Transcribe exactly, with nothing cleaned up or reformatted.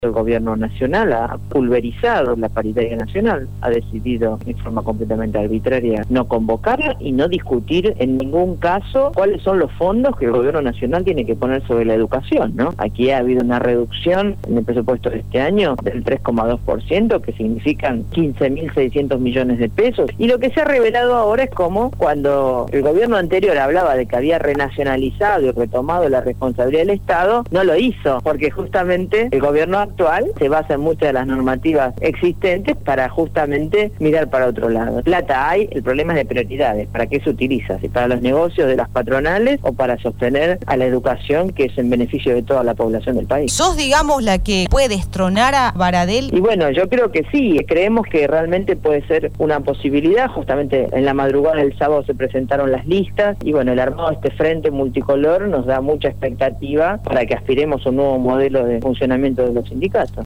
El gobierno nacional ha pulverizado la paritaria nacional, ha decidido en forma completamente arbitraria no convocarla y no discutir en ningún caso cuáles son los fondos que el gobierno nacional tiene que poner sobre la educación, ¿no? Aquí ha habido una reducción en el presupuesto de este año del tres coma dos por ciento, que significan quince mil seiscientos millones de pesos, y lo que se ha revelado ahora es como cuando el gobierno anterior hablaba de que había renacionalizado y retomado la responsabilidad del Estado, no lo hizo, porque justamente el gobierno actual se basa en muchas de las normativas existentes para justamente mirar para otro lado. Plata hay, el problema es de prioridades, ¿para qué se utiliza? Si para los negocios de las patronales o para sostener a la educación, que es en beneficio de toda la población del país. ¿Sos, digamos, la que puede destronar a Baradel? Y bueno, yo creo que sí, creemos que realmente puede ser una posibilidad. Justamente en la madrugada del sábado se presentaron las listas y bueno, el armado de este frente multicolor nos da mucha expectativa para que aspiremos a un nuevo modelo de funcionamiento de los sindicatos.